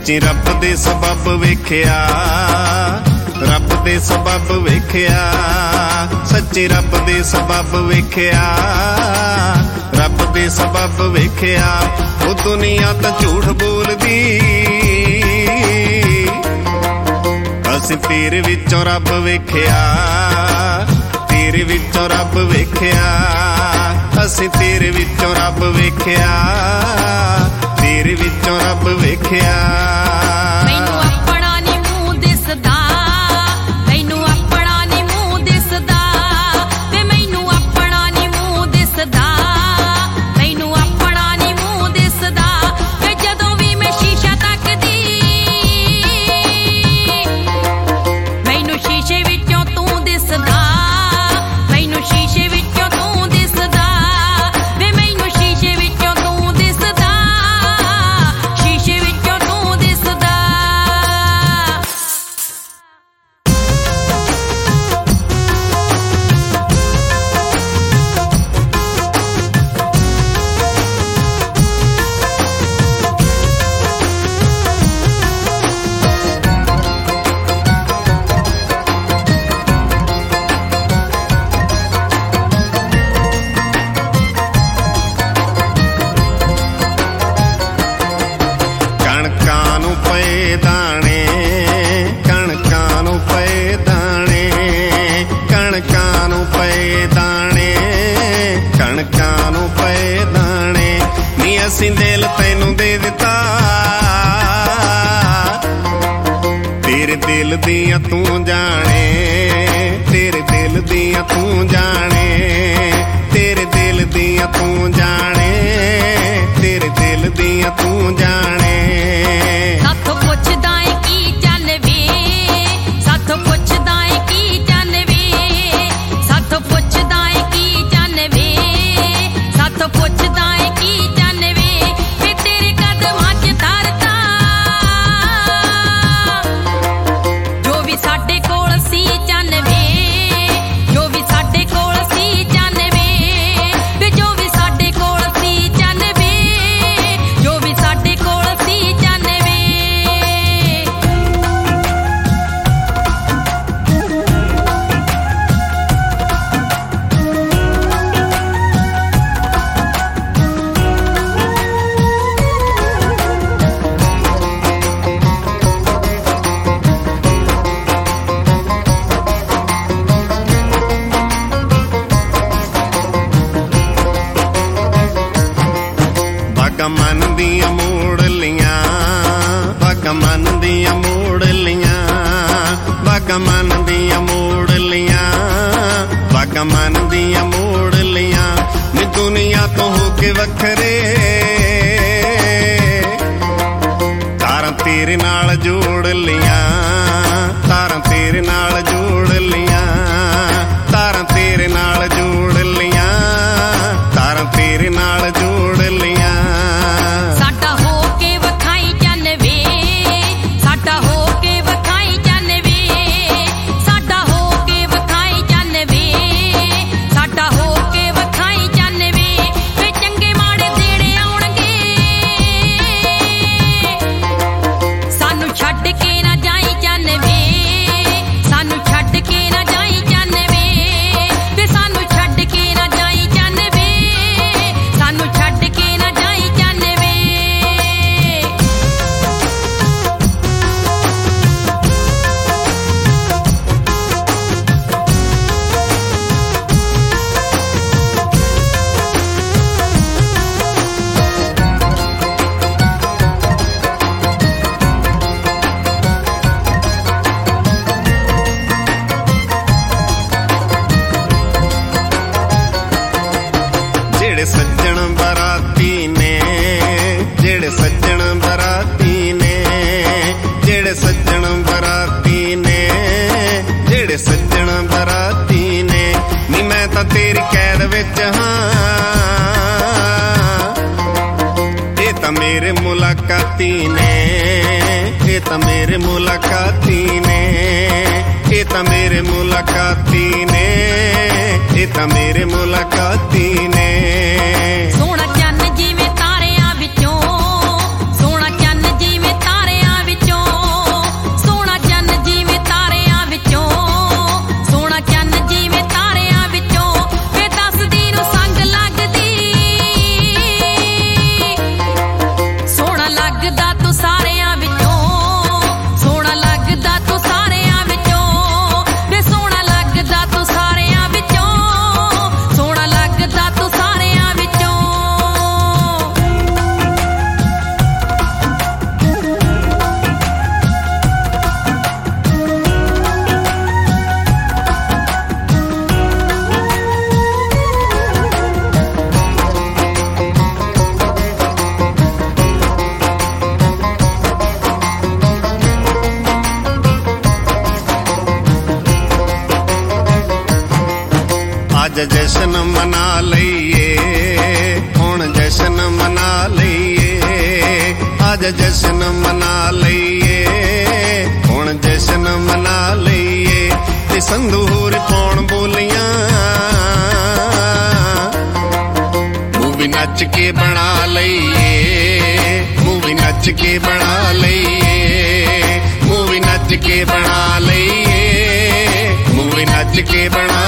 सच्ची रब दे सबब वेखिया, रब दे सबब वेखिया, सच्ची रब दे सबब वेखिया, रब दे सबब वेखिया। ओ दुनिया तां झूठ बोलदी, असीं तेरे विचों रब वेखिया, तेरे विचों रब वेखिया, असीं तेरे विचों रब वेखिया, तेरे विचों रब वेखिया। मैनू अपना नी मूंह दिसदा, मैनू अपना नी मूंह दिसदा, ते मैनू अपना नी मूंह दिसदा, मैनू अपना नी मूंह दिसदा। ते जदों भी मैं शीशा तकदी, मैनू शीशे विचों तू दिसदा, मैनू शीशे विचों तू दिसदा, वे मैनू शीशे विचों तू दिसदा, शीशे विचों तू दिसदा। कणकां नूं पए दाणे, कणकां नूं पए दाणे, कणकां नूं पए दाणे, कणकां नूं पए दाणे। नी असीं दिल तैनूं दे दित्ता, तेरे दिल दियां तू जाणे, तेरे दिल दियां तू जाणे, तेरे दिल दियां तू जाणे, तेरे दिल दियां तू जाणे। साथों पुछदा है की जानवे, साथों पुछदा है की जानवे, साथों पुछदा है की जानवे, साथों पुछदा है की जानवे। वे तेरे कदमां च धरदा, जो भी साडे कोल सी जानवे, जो भी साडे कोल सी जानवे, वे जो भी साडे कोल सी जानवे, जो भी साडे कोल सी जानवे। बागां मन दियां मोड़ लियां, बागां मन दियां मोड़ लियां, बागां मन दियां मोड़ लियां, बागां मन दियां मोड़ लियां। नी दुनिया तो होके वखरे, तारां तेरे नाल जोड़ लियां, तारां तेरे नाल जोड़ लियां, तारां तेरे नाल जोड़ लियां, तारां तेरे नाल जोड़ लियां। साडा हो के वखाई जानवे, साडा हो के वखाई जानवे, साडा हो के वखाई जानवे, साडा हो के वखाई जानवे। वे चंगे माड़े देणे आउणगे, सानू छड्ड के ना जाई जानवे, सानू छड्ड के ना जाई जानवे, वे सानू छड्ड के ना जाई जानवे, सानू छड्ड के ना जाई जानवे। जेड़े सज्जन बराती ने, जेड़े सज्जन बराती ने, जेड़े सज्जन बराती ने, जेड़े सज्जन बराती ने। नी मैं तां तेरी कैद विच हां, ये तां मेरे मुलाकाती ने, ये तां मेरे मुलाकाती ने, ये तां मेरे मुलाकाती ने, ये तां मेरे मुलाकाती ने। सोहना चन्न जिवें तारियां विचों, सोहना चन्न जिवें तारियां ਅੱਜ ਜਸ਼ਨ ਮਨਾ ਲਈਏ ਹੁਣ ਜਸ਼ਨ ਮਨਾ ਲਈਏ ਅੱਜ ਜਸ਼ਨ ਮਨਾ ਲਈਏ ਹੁਣ ਜਸ਼ਨ ਮਨਾ ਲਈਏ ਤੇ ਸੰਧੂਰ ਪਾਉਣ ਬੋਲੀਆਂ ਮੂਵੀ ਨੱਚ ਕੇ ਬਣਾ ਲਈਏ ਮੂਵੀ ਨੱਚ ਕੇ ਬਣਾ ਲਈਏ ਮੂਵੀ ਨੱਚ ਕੇ ਬਣਾ ਲਈਏ ਮੂਵੀ ਨੱਚ ਕੇ ਬਣਾ